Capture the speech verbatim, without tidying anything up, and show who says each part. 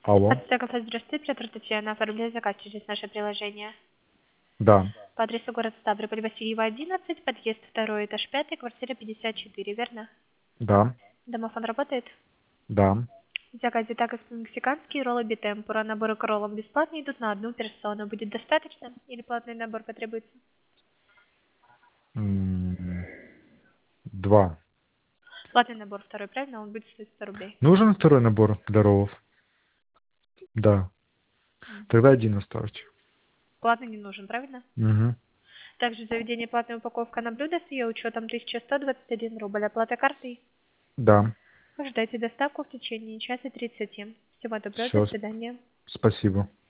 Speaker 1: Алло.
Speaker 2: Подстегов, здравствуйте, Петр Татьяна, оформляю заказ через наше приложение.
Speaker 1: Да.
Speaker 2: По адресу город Ставрополь, Васильева, одиннадцать, подъезд второй, этаж пятый, квартира пятьдесят четыре, верно?
Speaker 1: Да.
Speaker 2: Домофон работает?
Speaker 1: Да.
Speaker 2: В заказе такос мексиканские роллы битемпура. Наборы к роллам бесплатно идут на одну персону. Будет достаточно или платный набор потребуется?
Speaker 1: М, Два.
Speaker 2: Платный набор второй, правильно? Он будет стоить сто рублей.
Speaker 1: Нужен второй набор для роллов? Да.
Speaker 2: Мгм.
Speaker 1: Тогда один оставьте.
Speaker 2: Платный не нужен, правильно?
Speaker 1: Угу.
Speaker 2: Также заведение платная упаковка на блюдо с ее учетом тысяча сто двадцать один рубль. Оплата картой.
Speaker 1: Да.
Speaker 2: Ждайте доставку в течение часа тридцати. Всего доброго, до
Speaker 1: Все.
Speaker 2: свидания.
Speaker 1: Спасибо.